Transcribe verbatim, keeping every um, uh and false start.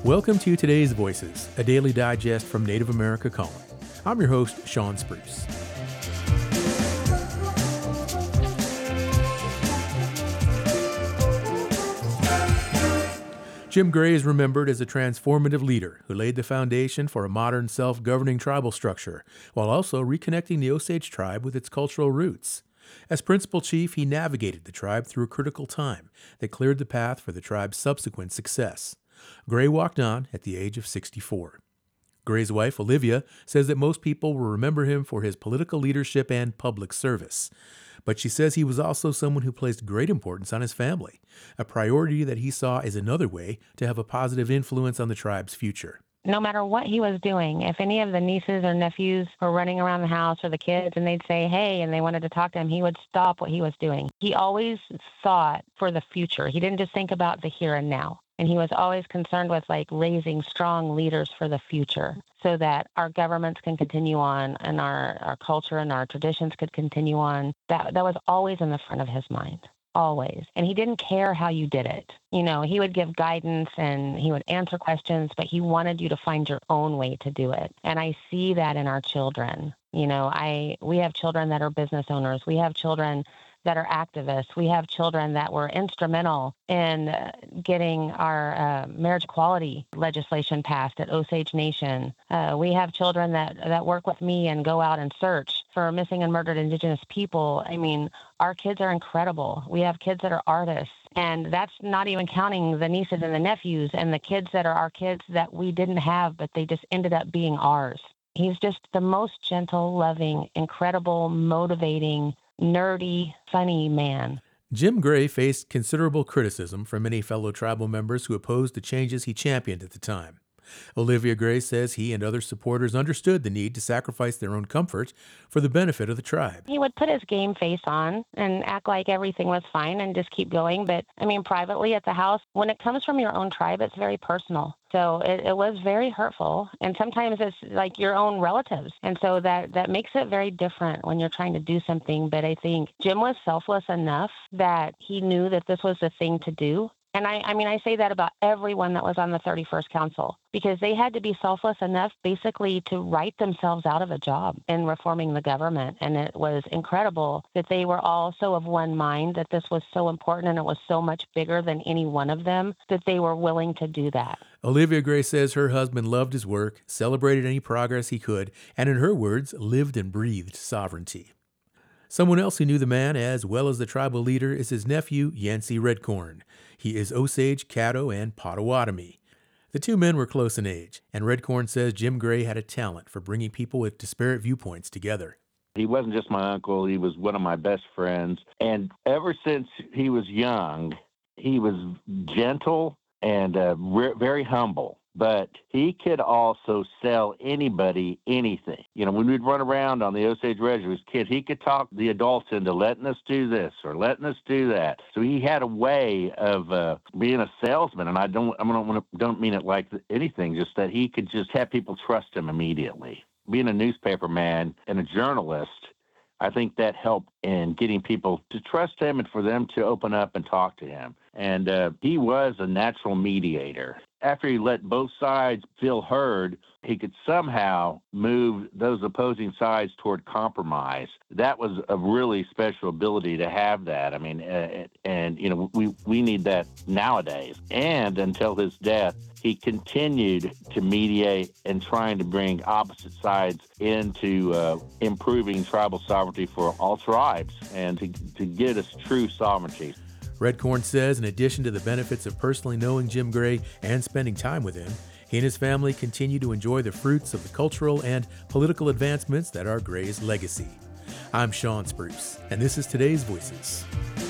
Welcome to Today's Voices, a daily digest from Native America Calling. I'm your host, Sean Spruce. Jim Gray is remembered as a transformative leader who laid the foundation for a modern self-governing tribal structure, while also reconnecting the Osage tribe with its cultural roots. As principal chief, he navigated the tribe through a critical time that cleared the path for the tribe's subsequent success. Gray walked on at the age of sixty-four. Gray's wife, Olivia, says that most people will remember him for his political leadership and public service. But she says he was also someone who placed great importance on his family, a priority that he saw as another way to have a positive influence on the tribe's future. No matter what he was doing, if any of the nieces or nephews were running around the house or the kids and they'd say, hey, and they wanted to talk to him, he would stop what he was doing. He always thought for the future. He didn't just think about the here and now. And he was always concerned with like raising strong leaders for the future so that our governments can continue on and our, our culture and our traditions could continue on. That that was always in the front of his mind, always. And he didn't care how you did it. You know, he would give guidance and he would answer questions, but he wanted you to find your own way to do it. And I see that in our children. You know, I we have children that are business owners. We have children that are activists. We have children that were instrumental in uh, getting our uh, marriage equality legislation passed at Osage Nation. Uh, we have children that, that work with me and go out and search for missing and murdered Indigenous people. I mean, our kids are incredible. We have kids that are artists. And that's not even counting the nieces and the nephews and the kids that are our kids that we didn't have, but they just ended up being ours. He's just the most gentle, loving, incredible, motivating, nerdy, funny man. Jim Gray faced considerable criticism from many fellow tribal members who opposed the changes he championed at the time. Olivia Gray says he and other supporters understood the need to sacrifice their own comfort for the benefit of the tribe. He would put his game face on and act like everything was fine and just keep going. But, I mean, privately at the house, when it comes from your own tribe, it's very personal. So it, it was very hurtful. And sometimes it's like your own relatives. And so that, that makes it very different when you're trying to do something. But I think Jim was selfless enough that he knew that this was the thing to do. And I, I mean, I say that about everyone that was on the thirty-first Council, because they had to be selfless enough basically to write themselves out of a job in reforming the government. And it was incredible that they were all so of one mind, that this was so important and it was so much bigger than any one of them, that they were willing to do that. Olivia Gray says her husband loved his work, celebrated any progress he could, and in her words, lived and breathed sovereignty. Someone else who knew the man as well as the tribal leader is his nephew, Yancey Redcorn. He is Osage, Caddo, and Potawatomi. The two men were close in age, and Redcorn says Jim Gray had a talent for bringing people with disparate viewpoints together. He wasn't just my uncle, he was one of my best friends. And ever since he was young, he was gentle and uh, re- very humble. But he could also sell anybody anything. You know, when we'd run around on the Osage Register as kids, he could talk the adults into letting us do this or letting us do that. So he had a way of uh, being a salesman, and I don't, I don't, want to, don't mean it like anything, just that he could just have people trust him immediately. Being a newspaper man and a journalist, I think that helped in getting people to trust him and for them to open up and talk to him. And uh, he was a natural mediator. After he let both sides feel heard, he could somehow move those opposing sides toward compromise. That was a really special ability to have that. I mean, uh, and, you know, we, we need that nowadays. And until his death, he continued to mediate and trying to bring opposite sides into uh, improving tribal sovereignty for all tribes and to, to get us true sovereignty. Redcorn says in addition to the benefits of personally knowing Jim Gray and spending time with him, he and his family continue to enjoy the fruits of the cultural and political advancements that are Gray's legacy. I'm Sean Spruce, and this is Today's Voices.